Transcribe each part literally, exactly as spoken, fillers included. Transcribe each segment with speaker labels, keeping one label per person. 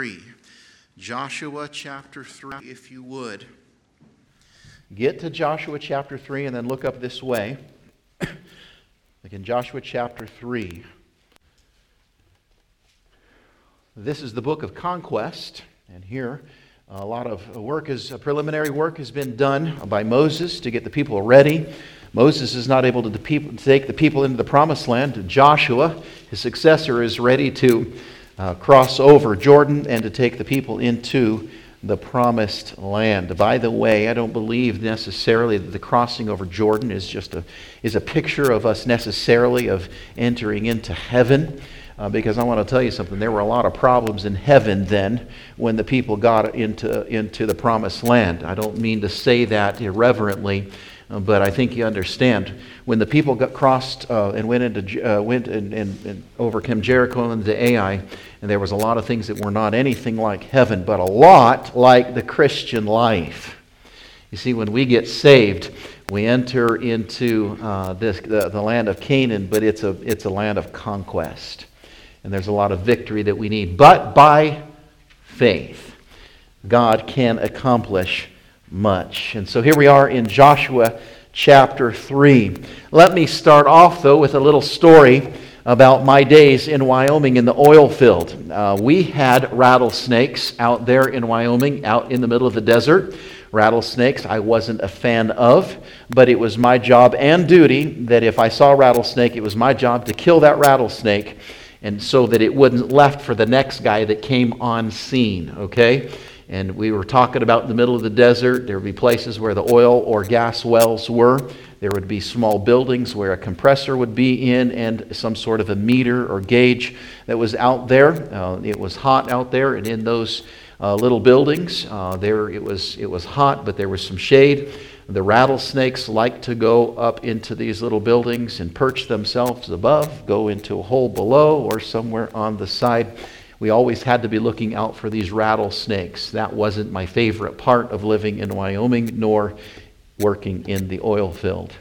Speaker 1: three. Joshua chapter three, if you would. Get to Joshua chapter three and then look up this way. Again, Joshua chapter three. This is the book of conquest, and here a lot of work is, preliminary work has been done by Moses to get the people ready. Moses is not able to take the people into the promised land. Joshua, his successor, is ready to uh, cross over Jordan and to take the people into the promised land. By the way, I don't believe necessarily that the crossing over Jordan is just a is a picture of us necessarily of entering into heaven. Uh, because I want to tell you something, there were a lot of problems in heaven then when the people got into, into the promised land. I don't mean to say that irreverently, uh, but I think you understand. When the people got crossed uh, and went into uh, went and, and, and overcame Jericho and into Ai, and there was a lot of things that were not anything like heaven, but a lot like the Christian life. You see, when we get saved, we enter into uh, this the, the land of Canaan, but it's a it's a land of conquest. And there's a lot of victory that we need. But by faith, God can accomplish much. And so here we are in Joshua chapter three. Let me start off, though, with a little story about my days in Wyoming in the oil field. Uh, we had rattlesnakes out there in Wyoming, out in the middle of the desert. Rattlesnakes I wasn't a fan of, but it was my job and duty that if I saw a rattlesnake, it was my job to kill that rattlesnake, and so that it wouldn't left for the next guy that came on scene, okay? And we were talking about in the middle of the desert. There would be places where the oil or gas wells were. There would be small buildings where a compressor would be in and some sort of a meter or gauge that was out there. Uh, it was hot out there, and in those uh, little buildings, uh, there it was, it was hot, but there was some shade. The rattlesnakes like to go up into these little buildings and perch themselves above, go into a hole below or somewhere on the side. We always had to be looking out for these rattlesnakes. That wasn't my favorite part of living in Wyoming, nor working in the oil field.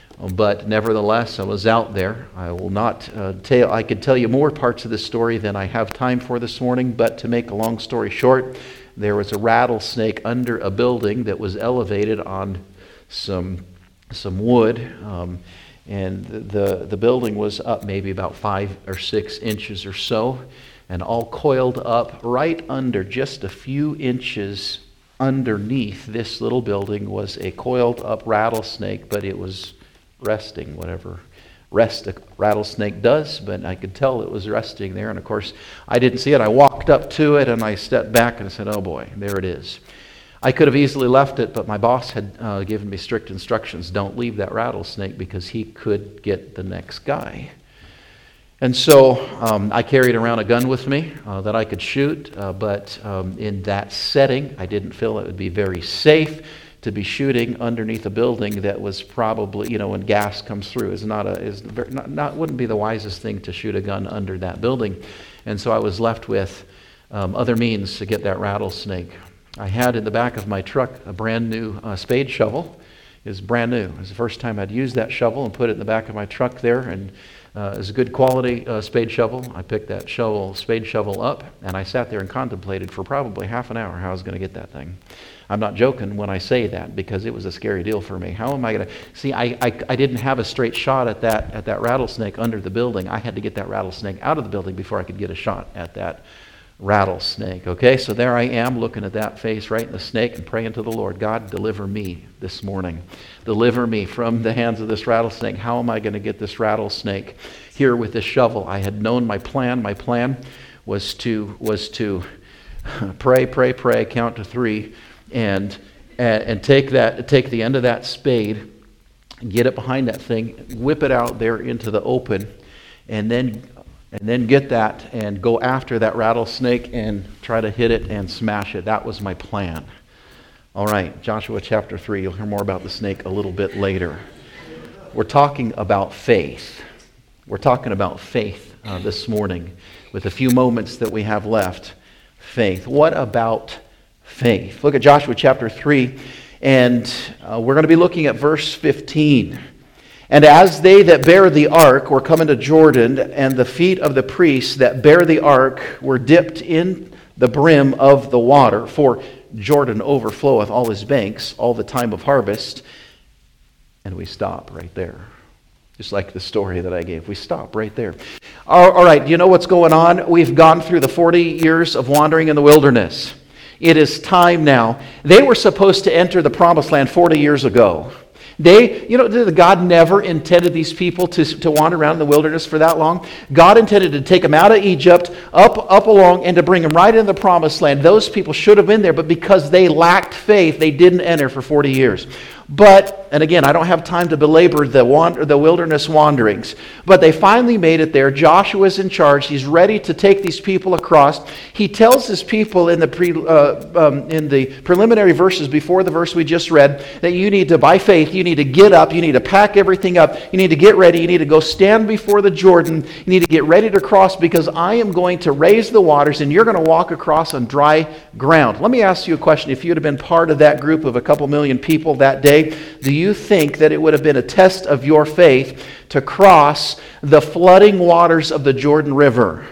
Speaker 1: But nevertheless, I was out there. I will not uh, tell, I could tell you more parts of this story than I have time for this morning, but to make a long story short, there was a rattlesnake under a building that was elevated on some some wood, um, and the the building was up maybe about five or six inches or so, and all coiled up right under, just a few inches underneath this little building was a coiled up rattlesnake, but it was resting, whatever rest a rattlesnake does, but I could tell it was resting there, and of course I didn't see it. I walked up to it and I stepped back and I said, oh boy, there it is. I could have easily left it, but my boss had uh, given me strict instructions, don't leave that rattlesnake because he could get the next guy. And so um, I carried around a gun with me uh, that I could shoot, uh, but um, in that setting, I didn't feel it would be very safe to be shooting underneath a building that was probably, you know, when gas comes through, is not a is very, not, not wouldn't be the wisest thing to shoot a gun under that building. And so I was left with um, other means to get that rattlesnake. I had in the back of my truck a brand new uh, spade shovel. It was brand new. It was the first time I'd used that shovel and put it in the back of my truck there, and uh, it was a good quality uh, spade shovel. I picked that shovel, spade shovel up, and I sat there and contemplated for probably half an hour how I was going to get that thing. I'm not joking when I say that, because it was a scary deal for me. How am I going to see? I, I I didn't have a straight shot at that at that rattlesnake under the building. I had to get that rattlesnake out of the building before I could get a shot at that rattlesnake. Okay, so there I am looking at that face right in the snake and praying to the Lord, God, deliver me this morning. Deliver me from the hands of this rattlesnake. How am I going to get this rattlesnake here with this shovel? I had known my plan. My plan was to was to pray, pray, pray, count to three, and and, and take that take the end of that spade, get it behind that thing, whip it out there into the open, and then And then get that and go after that rattlesnake and try to hit it and smash it. That was my plan. All right, Joshua chapter three. You'll hear more about the snake a little bit later. We're talking about faith. We're talking about faith uh, this morning with a few moments that we have left. Faith. What about faith? Look at Joshua chapter three, and uh, we're going to be looking at verse fifteen. And as they that bear the ark were coming to Jordan, and the feet of the priests that bear the ark were dipped in the brim of the water, for Jordan overfloweth all his banks all the time of harvest. And we stop right there. Just like the story that I gave. We stop right there. All right, you know what's going on? We've gone through the forty years of wandering in the wilderness. It is time now. They were supposed to enter the promised land forty years ago. They, you know, God never intended these people to, to wander around in the wilderness for that long. God intended to take them out of Egypt, up, up along, and to bring them right into the promised land. Those people should have been there, but because they lacked faith, they didn't enter for forty years. But, and again, I don't have time to belabor the wander, the wilderness wanderings, but they finally made it there. Joshua's in charge. He's ready to take these people across. He tells his people in the pre, uh, um, in the preliminary verses before the verse we just read that you need to, by faith, you need to get up, you need to pack everything up, you need to get ready, you need to go stand before the Jordan, you need to get ready to cross because I am going to raise the waters and you're going to walk across on dry ground. Let me ask you a question. If you'd have been part of that group of a couple million people that day, do you think that it would have been a test of your faith to cross the flooding waters of the Jordan River?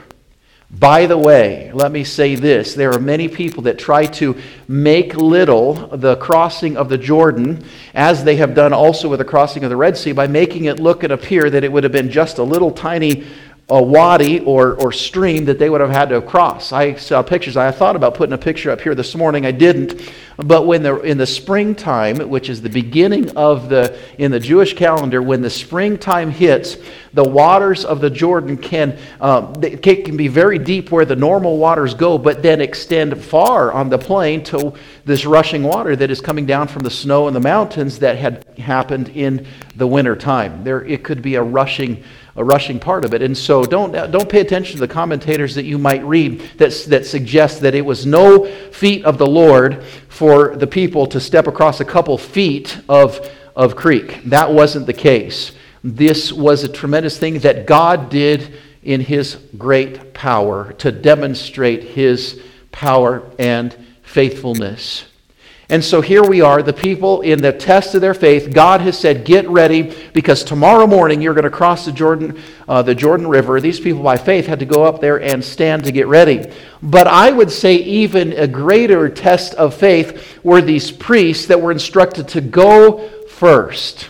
Speaker 1: By the way, let me say this. There are many people that try to make little the crossing of the Jordan, as they have done also with the crossing of the Red Sea, by making it look and appear that it would have been just a little tiny a wadi or, or stream that they would have had to cross. I saw pictures. I thought about putting a picture up here this morning. I didn't. But when the in the springtime, which is the beginning of the, in the Jewish calendar, when the springtime hits, the waters of the Jordan can, um, they can be very deep where the normal waters go, but then extend far on the plain to this rushing water that is coming down from the snow and the mountains that had happened in the winter time. There, it could be a rushing a rushing part of it. And so don't don't pay attention to the commentators that you might read that, that suggest that it was no feat of the Lord for the people to step across a couple feet of, of creek. That wasn't the case. This was a tremendous thing that God did in His great power to demonstrate His power and faithfulness. And so here we are, the people in the test of their faith. God has said, get ready, because tomorrow morning you're going to cross the Jordan, uh, the Jordan River. These people by faith had to go up there and stand to get ready. But I would say even a greater test of faith were these priests that were instructed to go first.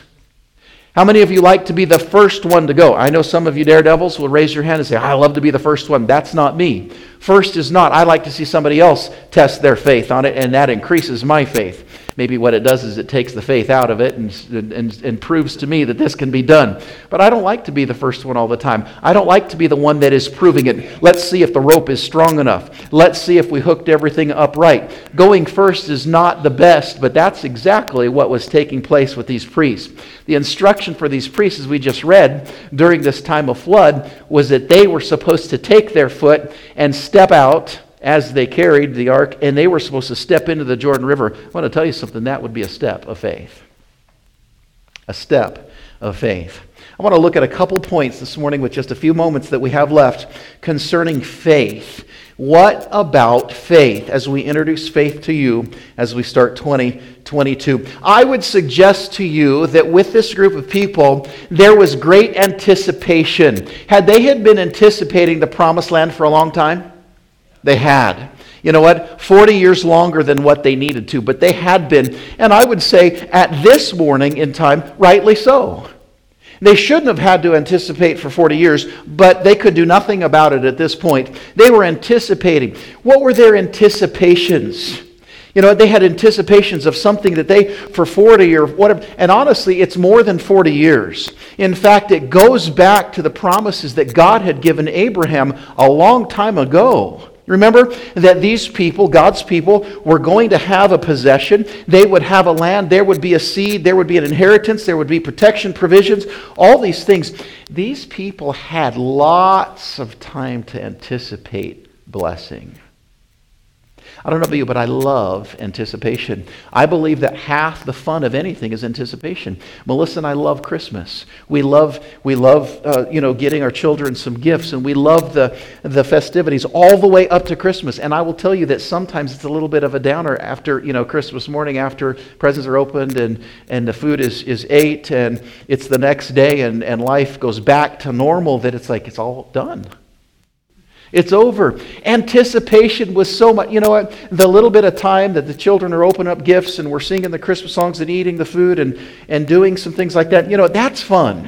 Speaker 1: How many of you like to be the first one to go? I know some of you daredevils will raise your hand and say, I love to be the first one. That's not me. First is not. I like to see somebody else test their faith on it, and that increases my faith. Maybe what it does is it takes the faith out of it and, and, and proves to me that this can be done. But I don't like to be the first one all the time. I don't like to be the one that is proving it. Let's see if the rope is strong enough. Let's see if we hooked everything up right. Going first is not the best, but that's exactly what was taking place with these priests. The instruction for these priests, as we just read, during this time of flood, was that they were supposed to take their foot and step out as they carried the ark, and they were supposed to step into the Jordan River. I want to tell you something, that would be a step of faith. A step of faith. I want to look at a couple points this morning with just a few moments that we have left concerning faith. What about faith as we introduce faith to you as we start twenty twenty-two? I would suggest to you that with this group of people, there was great anticipation. Had they had been anticipating the promised land for a long time? They had. You know what? forty years longer than what they needed to, but they had been. And I would say at this morning in time, rightly so. They shouldn't have had to anticipate for forty years, but they could do nothing about it at this point. They were anticipating. What were their anticipations? You know, they had anticipations of something that they, for forty or whatever, and honestly, it's more than forty years. In fact, it goes back to the promises that God had given Abraham a long time ago. Remember that these people, God's people, were going to have a possession. They would have a land. There would be a seed. There would be an inheritance. There would be protection, provisions, all these things. These people had lots of time to anticipate blessing. I don't know about you, but I love anticipation. I believe that half the fun of anything is anticipation. Melissa and I love Christmas. We love, we love, uh, you know, getting our children some gifts, and we love the the festivities all the way up to Christmas. And I will tell you that sometimes it's a little bit of a downer after, you know, Christmas morning, after presents are opened and and the food is is ate, and it's the next day, and and life goes back to normal. That it's like it's all done. It's over. Anticipation was so much, you know what, the little bit of time that the children are opening up gifts and we're singing the Christmas songs and eating the food and, and doing some things like that, you know, that's fun.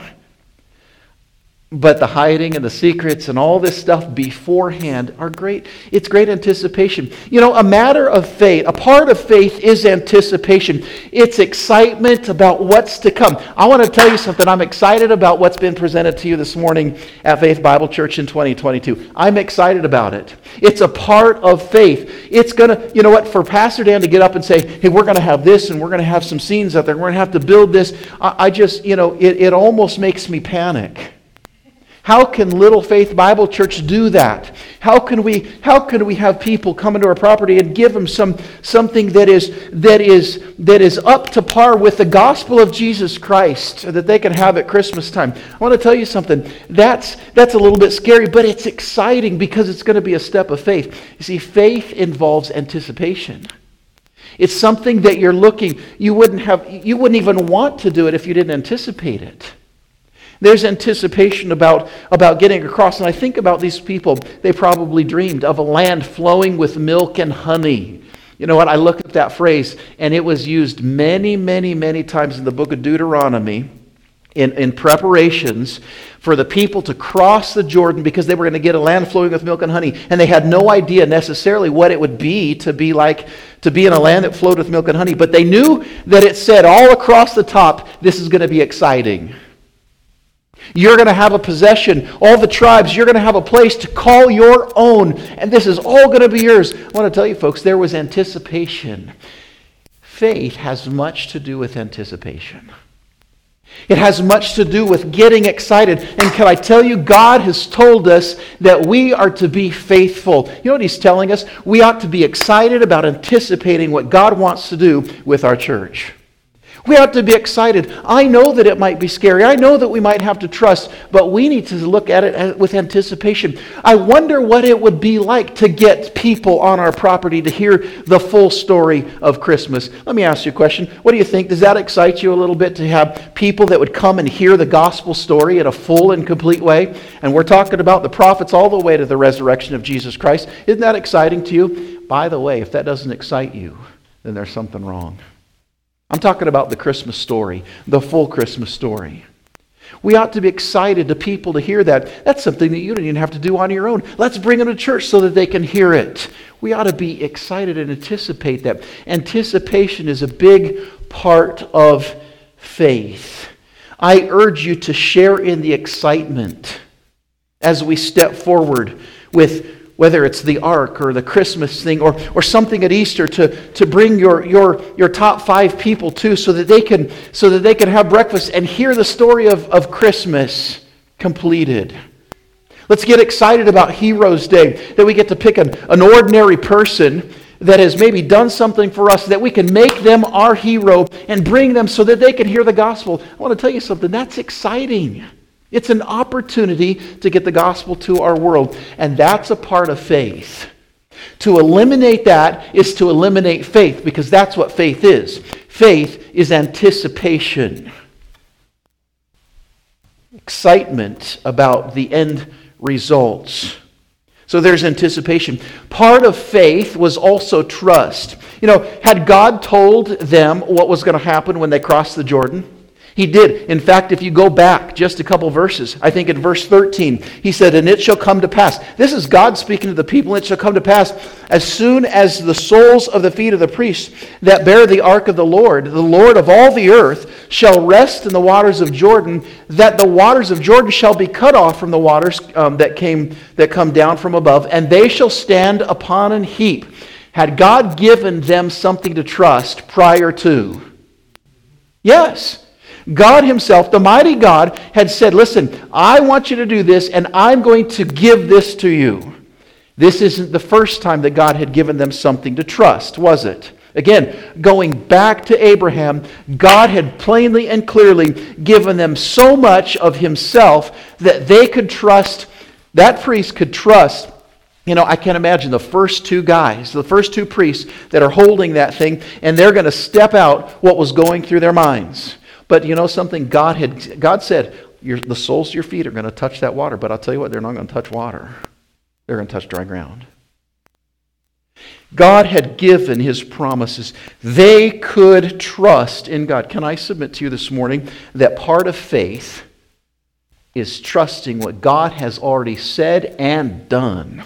Speaker 1: But the hiding and the secrets and all this stuff beforehand are great. It's great anticipation. You know, a matter of faith, a part of faith is anticipation. It's excitement about what's to come. I want to tell you something. I'm excited about what's been presented to you this morning at Faith Bible Church in twenty twenty-two. I'm excited about it. It's a part of faith. It's going to, you know what, for Pastor Dan to get up and say, hey, we're going to have this and we're going to have some scenes out there. We're going to have to build this. I, I just, you know, it, it almost makes me panic. How can Little Faith Bible Church do that? How can we how can we have people come into our property and give them some something that is that is that is up to par with the gospel of Jesus Christ that they can have at Christmas time? I want to tell you something. That's that's a little bit scary, but it's exciting because it's going to be a step of faith. You see, faith involves anticipation. It's something that you're looking, you wouldn't have you wouldn't even want to do it if you didn't anticipate it. There's anticipation about, about getting across. And I think about these people, they probably dreamed of a land flowing with milk and honey. You know what? I look at that phrase, and it was used many, many, many times in the book of Deuteronomy in, in preparations for the people to cross the Jordan because they were going to get a land flowing with milk and honey. And they had no idea necessarily what it would be to be like, to be in a land that flowed with milk and honey. But they knew that it said all across the top, this is going to be exciting. You're going to have a possession. All the tribes, you're going to have a place to call your own. And this is all going to be yours. I want to tell you folks, there was anticipation. Faith has much to do with anticipation. It has much to do with getting excited. And can I tell you, God has told us that we are to be faithful. You know what He's telling us? We ought to be excited about anticipating what God wants to do with our church. We ought to be excited. I know that it might be scary. I know that we might have to trust, but we need to look at it with anticipation. I wonder what it would be like to get people on our property to hear the full story of Christmas. Let me ask you a question. What do you think? Does that excite you a little bit to have people that would come and hear the gospel story in a full and complete way? And we're talking about the prophets all the way to the resurrection of Jesus Christ. Isn't that exciting to you? By the way, if that doesn't excite you, then there's something wrong. I'm talking about the Christmas story, the full Christmas story. We ought to be excited to people to hear that. That's something that you don't even have to do on your own. Let's bring them to church so that they can hear it. We ought to be excited and anticipate that. Anticipation is a big part of faith. I urge you to share in the excitement as we step forward with whether it's the ark or the Christmas thing or, or something at Easter to, to bring your, your, your top five people to so that they can so that they can have breakfast and hear the story of, of Christmas completed. Let's get excited about Heroes Day, that we get to pick an, an ordinary person that has maybe done something for us, that we can make them our hero and bring them so that they can hear the gospel. I want to tell you something, that's exciting. It's an opportunity to get the gospel to our world, and that's a part of faith. To eliminate that is to eliminate faith, because that's what faith is. Faith is anticipation. Excitement about the end results. So there's anticipation. Part of faith was also trust. You know, had God told them what was going to happen when they crossed the Jordan? He did. In fact, if you go back just a couple verses, I think in verse thirteen, he said, and it shall come to pass. This is God speaking to the people. It shall come to pass as soon as the soles of the feet of the priests that bear the ark of the Lord, the Lord of all the earth, shall rest in the waters of Jordan, that the waters of Jordan shall be cut off from the waters um, that came that come down from above, and they shall stand upon an heap. Had God given them something to trust prior to? Yes. God Himself, the mighty God, had said, listen, I want you to do this, and I'm going to give this to you. This isn't the first time that God had given them something to trust, was it? Again, going back to Abraham, God had plainly and clearly given them so much of Himself that they could trust, that priest could trust. You know, I can't imagine the first two guys, the first two priests that are holding that thing, and they're going to step out what was going through their minds. But you know something? God had God said, your, the soles of your feet are going to touch that water. But I'll tell you what, they're not going to touch water. they're going to touch dry ground. God had given His promises. They could trust in God. Can I submit to you this morning that part of faith is trusting what God has already said and done?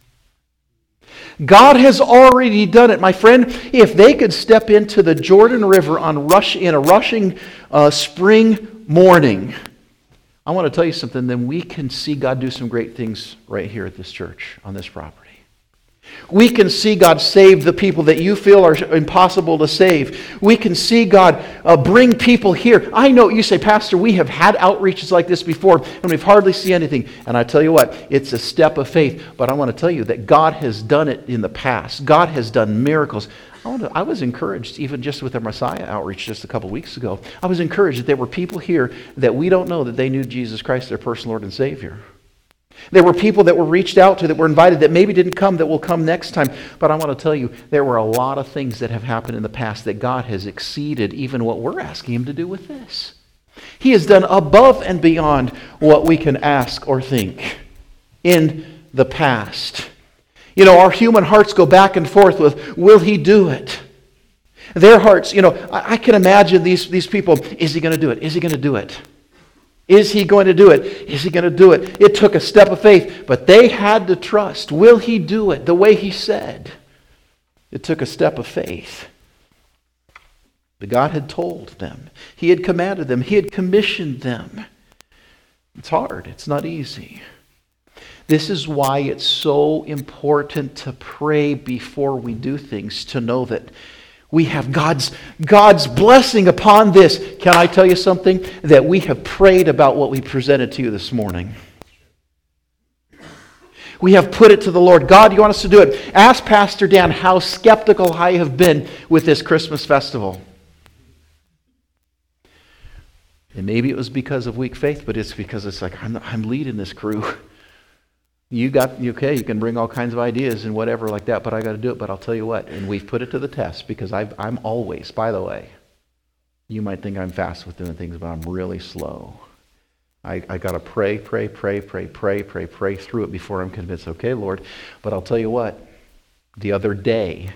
Speaker 1: God has already done it. My friend, if they could step into the Jordan River on rush, in a rushing uh, spring morning, I want to tell you something, then we can see God do some great things right here at this church, on this property. We can see God save the people that you feel are impossible to save. We can see God uh, bring people here. I know you say, Pastor, we have had outreaches like this before, and we've hardly seen anything. And I tell you what, it's a step of faith. But I want to tell you that God has done it in the past. God has done miracles. I, want to, I was encouraged, even just with our Messiah outreach just a couple weeks ago. I was encouraged that there were people here that we don't know that they knew Jesus Christ, their personal Lord and Savior. There were people that were reached out to, that were invited, that maybe didn't come, that will come next time. But I want to tell you, there were a lot of things that have happened in the past that God has exceeded even what we're asking Him to do with this. He has done above and beyond what we can ask or think in the past. You know, our human hearts go back and forth with, will He do it? Their hearts, you know, I, I can imagine these, these people, is He going to do it? Is He going to do it? Is He going to do it? Is He going to do it? It took a step of faith, but they had to trust. Will He do it the way He said? It took a step of faith. But God had told them. He had commanded them. He had commissioned them. It's hard. It's not easy. This is why it's so important to pray before we do things, to know that we have God's, God's blessing upon this. Can I tell you something? That we have prayed about what we presented to you this morning. We have put it to the Lord. God, you want us to do it? Ask Pastor Dan how skeptical I have been with this Christmas festival. And maybe it was because of weak faith, but it's because it's like, I'm, I'm leading this crew. You got, okay, you can bring all kinds of ideas and whatever like that, but I got to do it. But I'll tell you what, and we've put it to the test because I've, I'm always, by the way, you might think I'm fast with doing things, but I'm really slow. I, I got to pray, pray, pray, pray, pray, pray, pray through it before I'm convinced, okay, Lord. But I'll tell you what, the other day,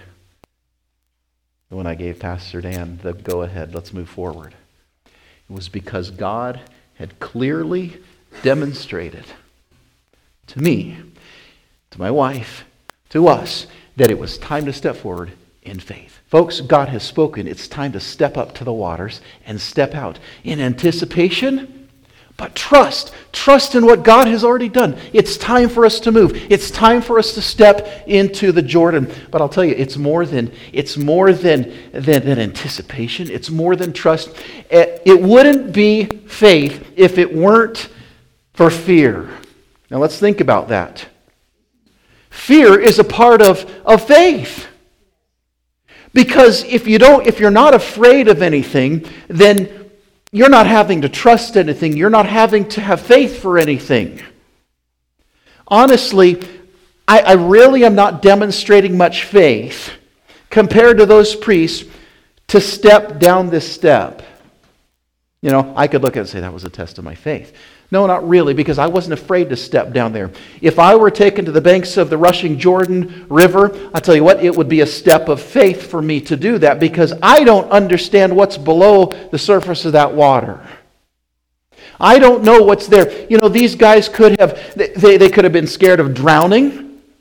Speaker 1: when I gave Pastor Dan the go-ahead, let's move forward, it was because God had clearly demonstrated to me, to my wife, to us, that it was time to step forward in faith. Folks, God has spoken. It's time to step up to the waters and step out in anticipation, but trust. Trust in what God has already done. It's time for us to move. It's time for us to step into the Jordan. But I'll tell you, it's more than it's more than than, than anticipation. It's more than trust. It wouldn't be faith if it weren't for fear. Now let's think about that. Fear is a part of, of faith. Because if you don't, if you're not afraid of anything, then you're not having to trust anything. You're not having to have faith for anything. Honestly, I, I really am not demonstrating much faith compared to those priests to step down this step. You know, I could look at it and say that was a test of my faith. No, not really, because I wasn't afraid to step down there. If I were taken to the banks of the rushing Jordan River, I'll tell you what, it would be a step of faith for me to do that because I don't understand what's below the surface of that water. I don't know what's there. You know, these guys could have, they, they could have been scared of drowning.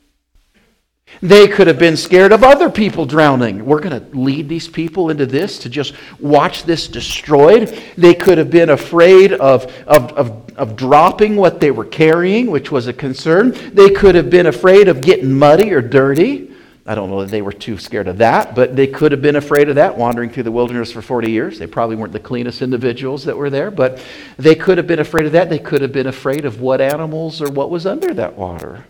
Speaker 1: They could have been scared of other people drowning. We're going to lead these people into this to just watch this destroyed. They could have been afraid of, of, of, of dropping what they were carrying, which was a concern. They could have been afraid of getting muddy or dirty. I don't know that they were too scared of that, but they could have been afraid of that wandering through the wilderness for forty years. They probably weren't the cleanest individuals that were there, but they could have been afraid of that. They could have been afraid of what animals or what was under that water.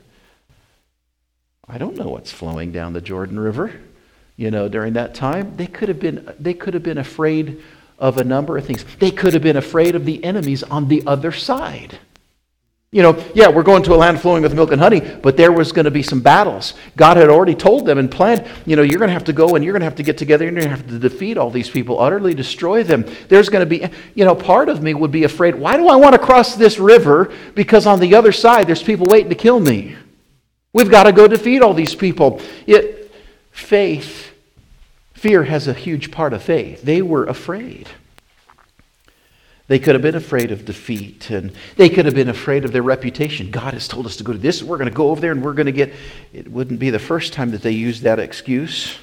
Speaker 1: I don't know what's flowing down the Jordan River, you know, during that time. They could have been, they could have been afraid of a number of things. They could have been afraid of the enemies on the other side. You know, yeah, we're going to a land flowing with milk and honey, but there was going to be some battles. God had already told them and planned, you know, you're going to have to go and you're going to have to get together and you're going to have to defeat all these people, utterly destroy them. There's going to be, you know, part of me would be afraid, why do I want to cross this river? Because on the other side, there's people waiting to kill me. We've got to go defeat all these people. It, faith, fear has a huge part of faith. They were afraid. They could have been afraid of defeat, and they could have been afraid of their reputation. God has told us to go to this, we're going to go over there, and we're going to get... It wouldn't be the first time that they used that excuse.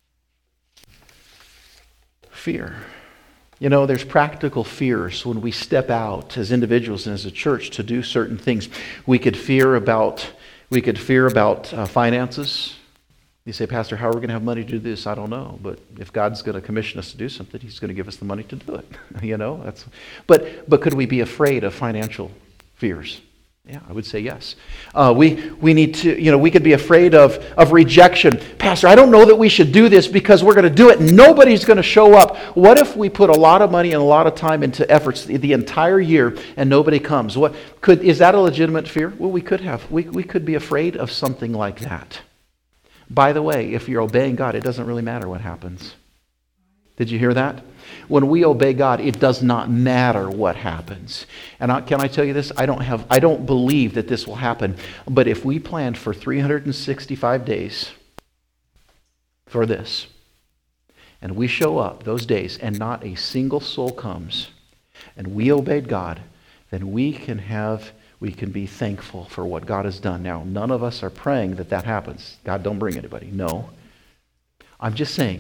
Speaker 1: Fear. You know, there's practical fears when we step out as individuals and as a church to do certain things. We could fear about... We could fear about uh, finances. You say, Pastor, how are we going to have money to do this? I don't know. But if God's going to commission us to do something, He's going to give us the money to do it. you know, that's. But but could we be afraid of financial fears? Yeah, I would say yes. Uh, we we need to, you know, we could be afraid of, of rejection. Pastor, I don't know that we should do this because we're going to do it and nobody's going to show up. What if we put a lot of money and a lot of time into efforts the, the entire year and nobody comes? What could is that a legitimate fear? Well, we could have. We we could be afraid of something like that. By the way, if you're obeying God, it doesn't really matter what happens. Did you hear that? When we obey God, it does not matter what happens. And I, can I tell you this? I don't have, I don't believe that this will happen. But if we planned for three hundred sixty-five days for this, and we show up those days and not a single soul comes, and we obeyed God, then we can have, we can be thankful for what God has done. Now, none of us are praying that that happens. God, don't bring anybody. No. I'm just saying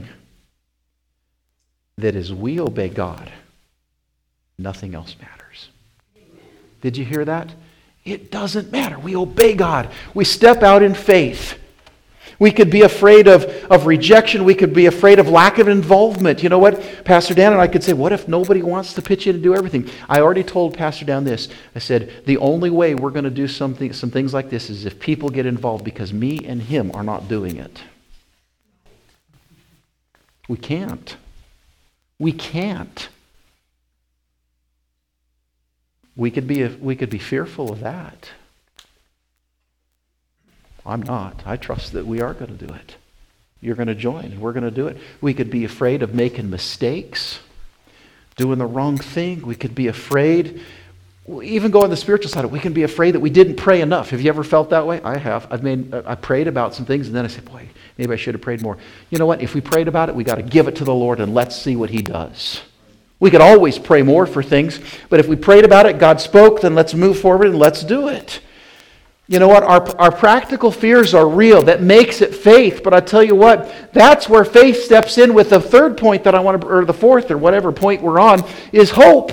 Speaker 1: that as we obey God, nothing else matters. Did you hear that? It doesn't matter. We obey God. We step out in faith. We could be afraid of, of rejection. We could be afraid of lack of involvement. You know what? Pastor Dan and I could say, what if nobody wants to pitch in and do everything? I already told Pastor Dan this. I said, the only way we're going to do something, some things like this is if people get involved because me and him are not doing it. We can't. We can't. We could be we could be fearful of that. I'm not. I trust that we are going to do it. You're going to join, and we're going to do it. We could be afraid of making mistakes, doing the wrong thing. We could be afraid, even go on the spiritual side, we can be afraid that we didn't pray enough. Have you ever felt that way? I have. I've made. I prayed about some things, and then I said, boy, maybe I should have prayed more. You know what? If we prayed about it, we got to give it to the Lord, and let's see what He does. We could always pray more for things, but if we prayed about it, God spoke, then let's move forward and let's do it. You know what? Our, our practical fears are real. That makes it faith. But I tell you what, that's where faith steps in with the third point that I want to, or the fourth, or whatever point we're on, is hope.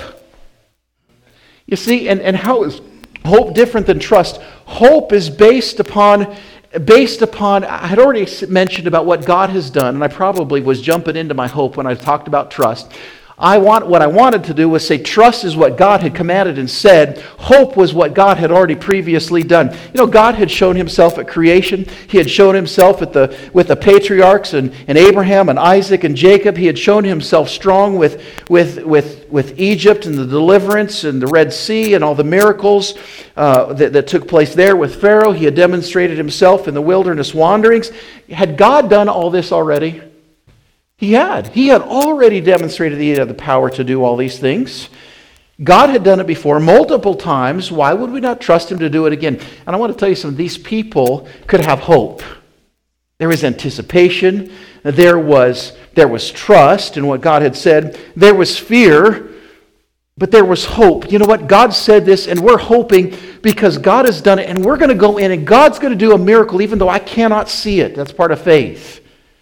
Speaker 1: You see, and, and how is hope different than trust? Hope is based upon, based upon, I had already mentioned about what God has done, and I probably was jumping into my hope when I talked about trust. I want what I wanted to do was say trust is what God had commanded and said. Hope was what God had already previously done. You know, God had shown Himself at creation. He had shown Himself at the with the patriarchs and, and Abraham and Isaac and Jacob. He had shown Himself strong with, with, with, with Egypt and the deliverance and the Red Sea and all the miracles uh, that, that took place there with Pharaoh. He had demonstrated Himself in the wilderness wanderings. Had God done all this already? He had. He had already demonstrated He had the power to do all these things. God had done it before multiple times. Why would we not trust Him to do it again? And I want to tell you something. These people could have hope. There was anticipation. There was, there was trust in what God had said. There was fear, but there was hope. You know what? God said this, and we're hoping because God has done it, and we're going to go in, and God's going to do a miracle even though I cannot see it. That's part of faith.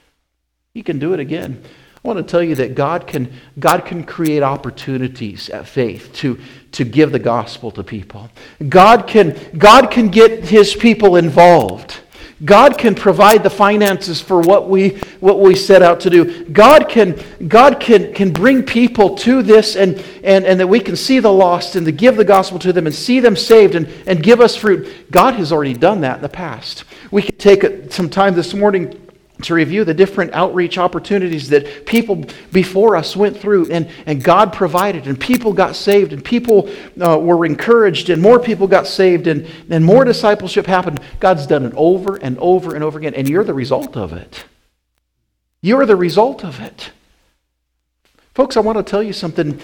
Speaker 1: He can do it again. I want to tell you that God can, God can create opportunities at faith to, to give the gospel to people. God can, God can get His people involved. God can provide the finances for what we, what we set out to do. God can, God can, can bring people to this and, and, and that we can see the lost and to give the gospel to them and see them saved and, and give us fruit. God has already done that in the past. We can take some time this morning to review the different outreach opportunities that people before us went through, and, and God provided, and people got saved, and people uh, were encouraged, and more people got saved, and, and more discipleship happened. God's done it over and over and over again, and you're the result of it. You're the result of it. Folks, I want to tell you something.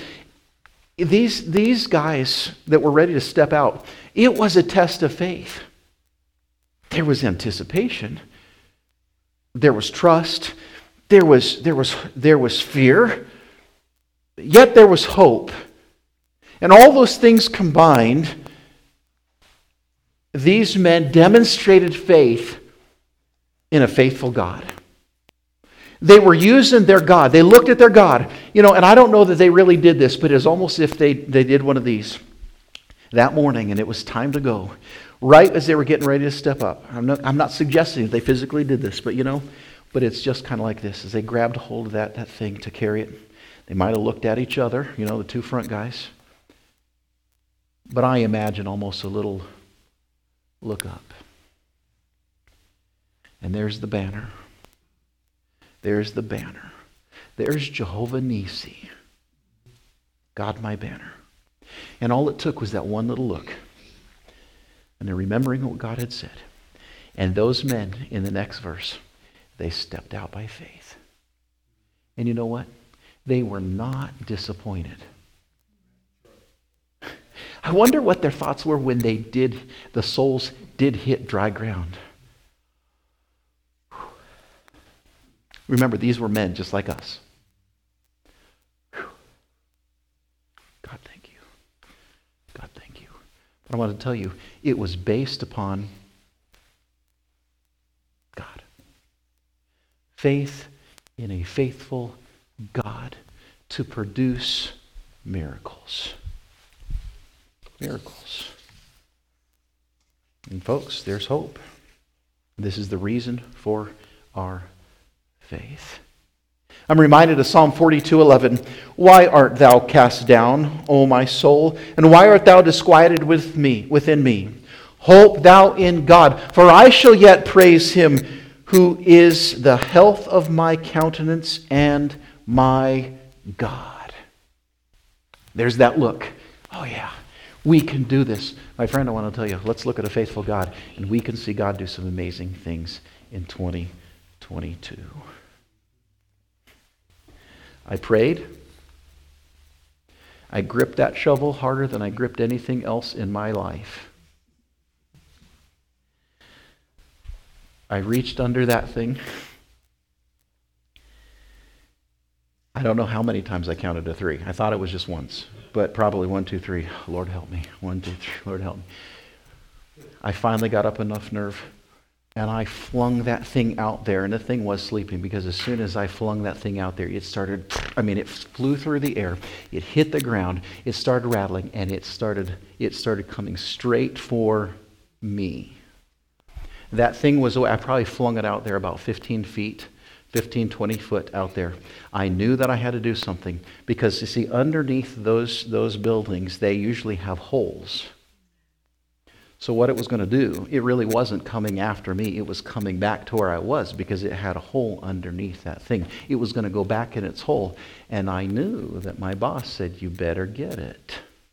Speaker 1: These, these guys that were ready to step out, it was a test of faith. There was anticipation. There was trust. There was, there was, there was fear. Yet there was hope. And all those things combined, these men demonstrated faith in a faithful God. They were using their God. They looked at their God. You know, and I don't know that they really did this, but it's almost as if they, they did one of these that morning, and it was time to go. Right as they were getting ready to step up. I'm not, I'm not suggesting that they physically did this, but you know, but it's just kind of like this. As they grabbed hold of that, that thing to carry it, they might have looked at each other, you know, the two front guys. But I imagine almost a little look up. And there's the banner. There's the banner. There's Jehovah Nissi, God my banner. And all it took was that one little look. And they're remembering what God had said. And those men in the next verse, they stepped out by faith. And you know what? They were not disappointed. I wonder what their thoughts were when they did, the souls did hit dry ground. Remember, these were men just like us. God, thank you. God, thank you. But I want to tell you, it was based upon God. Faith in a faithful God to produce miracles. Miracles. And folks, there's hope. This is the reason for our faith. I'm reminded of Psalm forty-two eleven. Why art thou cast down, O my soul? And why art thou disquieted with me, within me? Hope thou in God, for I shall yet praise him who is the health of my countenance and my God. There's that look. Oh yeah, we can do this. My friend, I want to tell you, let's look at a faithful God, and we can see God do some amazing things in twenty twenty-two. I prayed. I gripped that shovel harder than I gripped anything else in my life. I reached under that thing. I don't know how many times I counted to three. I thought it was just once, but probably one, two, three. Lord help me. One, two, three. Lord help me. I finally got up enough nerve, and I flung that thing out there, and the thing was sleeping, because as soon as I flung that thing out there, it started, I mean, it flew through the air, it hit the ground, it started rattling, and it started, it started coming straight for me. That thing was, I probably flung it out there about fifteen feet, fifteen, twenty foot out there. I knew that I had to do something, because you see, underneath those, those buildings, they usually have holes. So what it was going to do, it really wasn't coming after me. It was coming back to where I was, because it had a hole underneath that thing. It was going to go back in its hole. And I knew that my boss said, you better get it.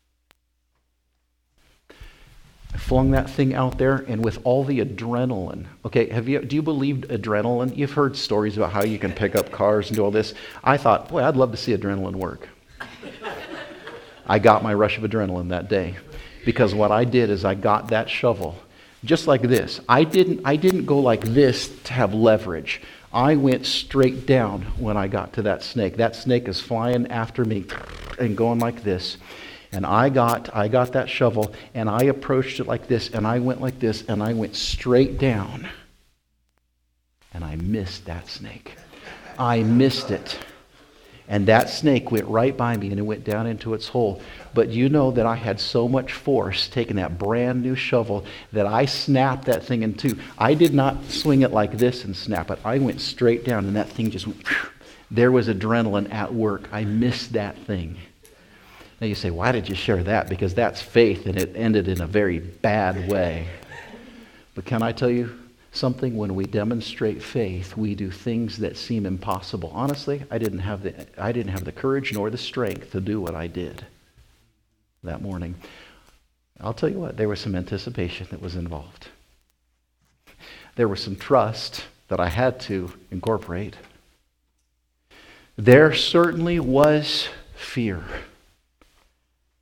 Speaker 1: I flung that thing out there, and with all the adrenaline. Okay, have you? Do you believe adrenaline? You've heard stories about how you can pick up cars and do all this. I thought, boy, I'd love to see adrenaline work. I got my rush of adrenaline that day. Because what I did is I got that shovel, just like this. I didn't, I didn't go like this to have leverage. I went straight down when I got to that snake. That snake is flying after me and going like this. And I got, I got that shovel, and I approached it like this, and I went like this, and I went straight down. And I missed that snake. I missed it. And that snake went right by me, and it went down into its hole. But you know that I had so much force taking that brand new shovel that I snapped that thing in two. I did not swing it like this and snap it. I went straight down, and that thing just went. There was adrenaline at work. I missed that thing. Now you say, why did you share that? Because that's faith, and it ended in a very bad way. But can I tell you something? When we demonstrate faith, we do things that seem impossible. Honestly, I didn't have the I didn't have the courage nor the strength to do what I did that morning. I'll tell you what, there was some anticipation that was involved. There was some trust that I had to incorporate. There certainly was fear.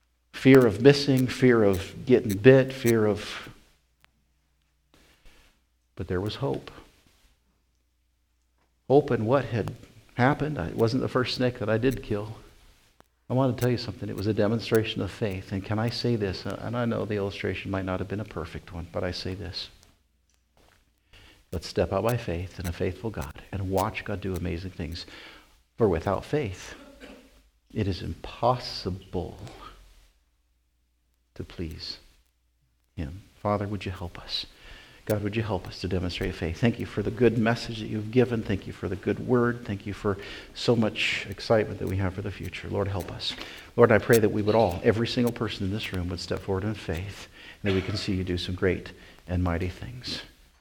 Speaker 1: Fear of missing, fear of getting bit, fear of But there was hope. Hope in what had happened. It wasn't the first snake that I did kill. I want to tell you something. It was a demonstration of faith. And can I say this? And I know the illustration might not have been a perfect one, but I say this. Let's step out by faith in a faithful God and watch God do amazing things. For without faith, it is impossible to please Him. Father, would you help us? God, would you help us to demonstrate faith? Thank you for the good message that you've given. Thank you for the good word. Thank you for so much excitement that we have for the future. Lord, help us. Lord, I pray that we would all, every single person in this room, would step forward in faith, and that we can see you do some great and mighty things.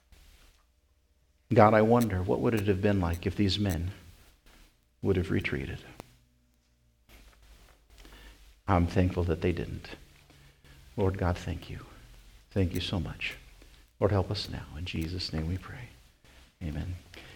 Speaker 1: God, I wonder, what would it have been like if these men would have retreated? I'm thankful that they didn't. Lord God, thank you. Thank you so much. Lord, help us now. In Jesus' name we pray. Amen.